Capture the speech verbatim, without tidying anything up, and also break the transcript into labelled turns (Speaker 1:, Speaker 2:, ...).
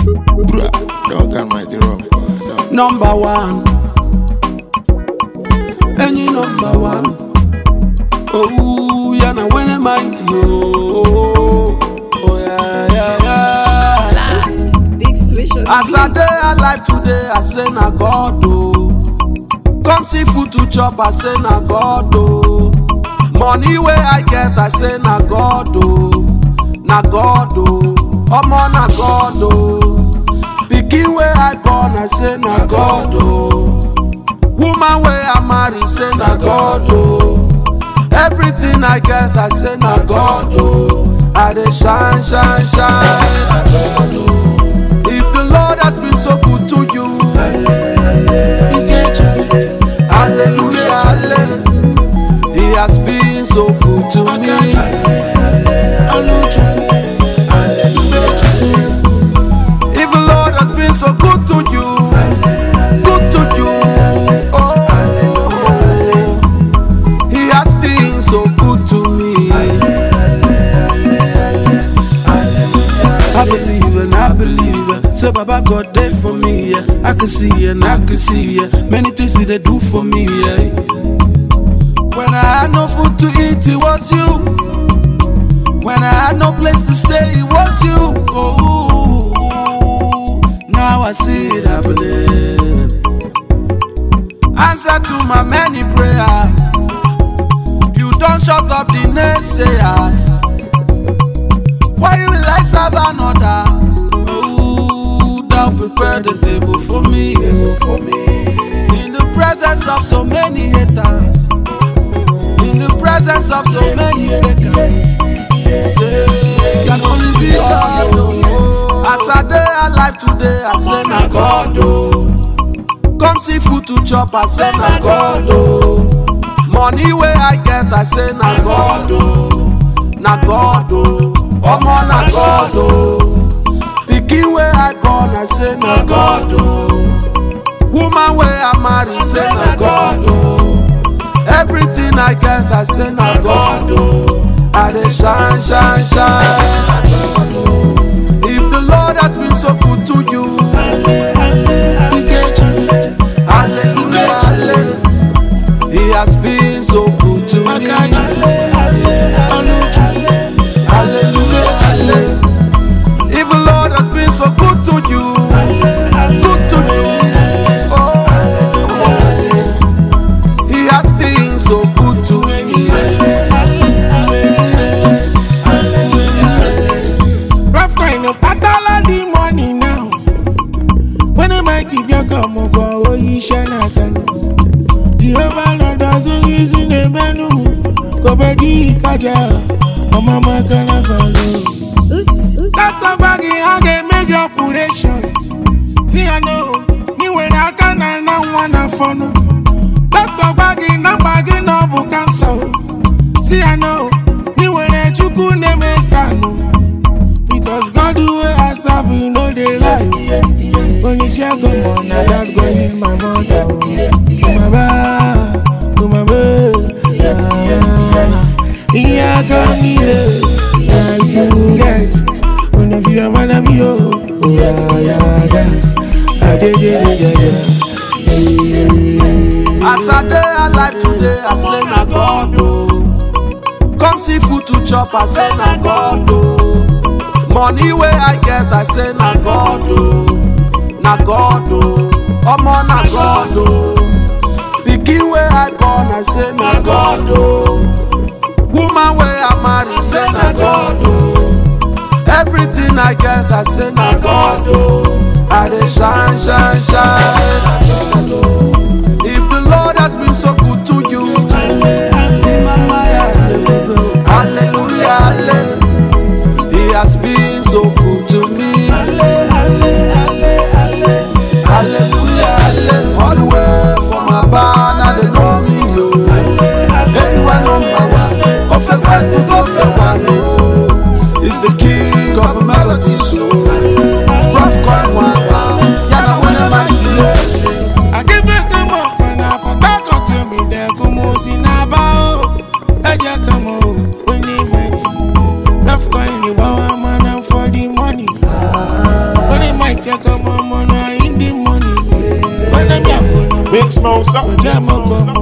Speaker 1: Bruh, dog can write it rough.
Speaker 2: Number one, any number one. Oh, yeah, now when am I oh, oh, yeah, yeah, yeah.
Speaker 3: Laughs, big swish on
Speaker 2: As I day alive today, I say na God oh. Come see food to chop, I say na God oh. Money where I get, I say na God oh. Na God oh. Omo na God oh. Pikin where I born, I say na God oh. Woman where I marry, say na God oh. Everything I get, I say na God oh. I dey shine, shine, shine. If the Lord has been so good to you, hallelujah, hallelujah. He has been so good to me. If the Lord has been so good to you, good to you, oh, He has been so good to me. I believe and I believe it. Say Baba God there for me, yeah. I can see and I can see, yeah. Many things He they do for me, yeah. When I had no food to eat, it was you. When I had no place to stay, it was you. Oh, now I see it happening. Answer to my many prayers. You don't shut up the naysayers. Why will I serve another? Oh, thou prepare the table for me, for me. In the presence of so many haters, in the presence of so many fakers. Say, can only be God. Oh. As I day alive today, I say na God oh. Come see food to chop, I say na God oh. Money where I get, I say na God oh. Na God oh. Omo na God oh. Pikin where I born, I say na God oh. Woman where I marry, say na God oh. Everything I get, I say na God oh. I dey shine, shine, shine. If the Lord has been so good to you, hallelujah, hallelujah. He has been so good to me. Hallelujah, hallelujah. If the Lord has been so good to you, good to you, oh, He has been so good to me.
Speaker 4: Rough kind of battle of the money now. When the mighty come go, oh, you shall not can. Jehovah Lord doesn't use in the menu. Go back, Kaja. Oh, mama, can I follow?
Speaker 3: Oops, oops.
Speaker 4: That's the baggy, I can make your operation. See, I know you when I can, I don't wanna follow. That's the baggy, not baggy, no book cancel. See, I know you when I took on the stand. Because God do it, I serve you, know they lie. When you share go on, I got go in my mother. My ba, my ba, yeah, come here. You get when I feel a man of you. Oh, yeah, yeah, yeah. Yeah, yeah, yeah.
Speaker 2: As I day alive today, I say na God oh. Come see food to chop, I say na God oh. Money where I get, I say na God oh. Na God oh. Omo na God oh. Pikin where I born, I say na God oh. Woman where I marry, say na God oh. Everything I get, I say na God oh. I dey shine, shine, shine. If the Lord has been so good to you, hallelujah, hallelujah. He has been so good to me. Hallelujah, hallelujah. All the way from my barn, and they know me, yo. Anyone number one, of a one to go for one, oh. He's the king of a melody, so rough coin one, yeah, whenever I
Speaker 4: check on my money in the morning. When I'm here for
Speaker 5: Big smoke, stop.
Speaker 4: jam up.